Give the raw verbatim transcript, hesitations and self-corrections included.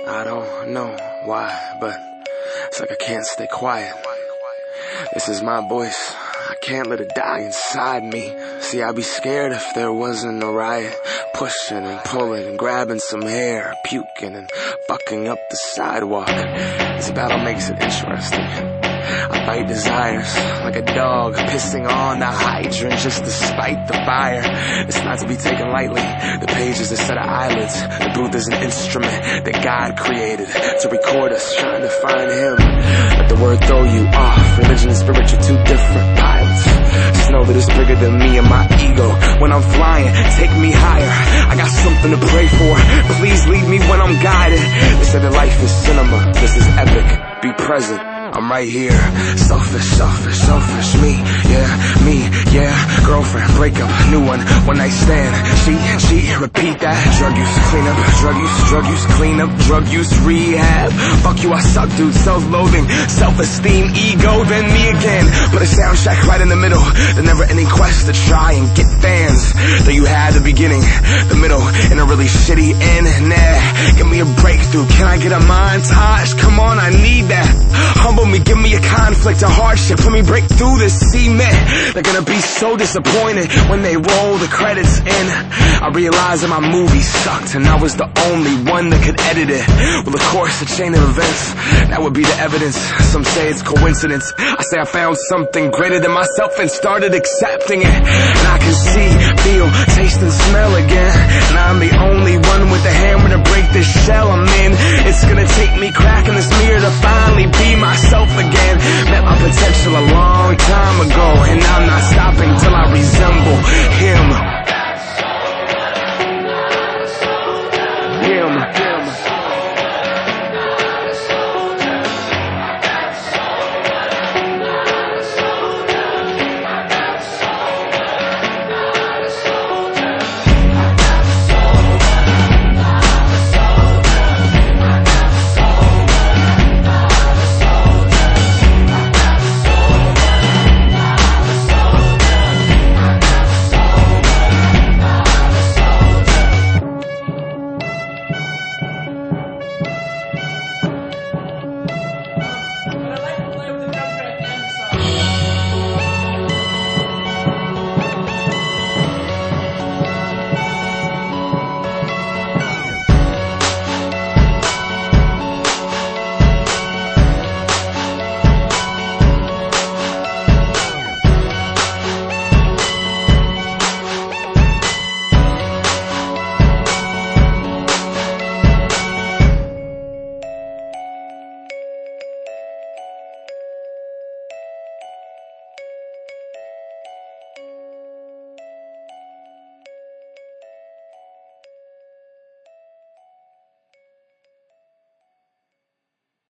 I don't know why, but it's like I can't stay quiet. This is my voice, I can't let it die inside me. See, I'd be scared if there wasn't a riot, pushing and pulling and grabbing some hair, puking and fucking up the sidewalk. This battle makes it interesting. I fight desires like a dog pissing on the hydrant just to spite the fire. It's not to be taken lightly. The page is a set of eyelids. The booth is an instrument that God created to record us trying to find Him. Let the word throw you off. Religion and spirit are two different pilots. Just know that it's bigger than me and my ego. When I'm flying, take me higher. I got something to pray for. Please lead me when I'm guided. They said that life is cinema. This is epic. Be present. I'm right here. Selfish, selfish, selfish. Me, yeah, me, yeah. Girlfriend, breakup, new one, one night stand. She, she, repeat that. Drug use, clean up. Drug use, drug use, clean up. Drug use, rehab. Fuck you, I suck, dude. Self-loathing, self-esteem, ego, then me again. Put a soundtrack right in the middle. The never-ending quest to try and get fans. Though you had the beginning, the middle, and a really shitty end. Nah, give me a breakthrough. Can I get a montage? Come on, I need that. Humble me, give me a conflict, a hardship. Let me break through this cement. They're gonna be so disappointed when they roll the credits in. I realized that my movie sucked and I was the only one that could edit it. Well, of course, a chain of events, that would be the evidence. Some say it's coincidence. I say I found something greater than myself and started accepting it. And I can see, feel, taste and smell again. And I'm the only one with the hammer to break this shell I'm in. It's gonna take me cracking this mirror to finally be myself again. Met my potential a long time ago.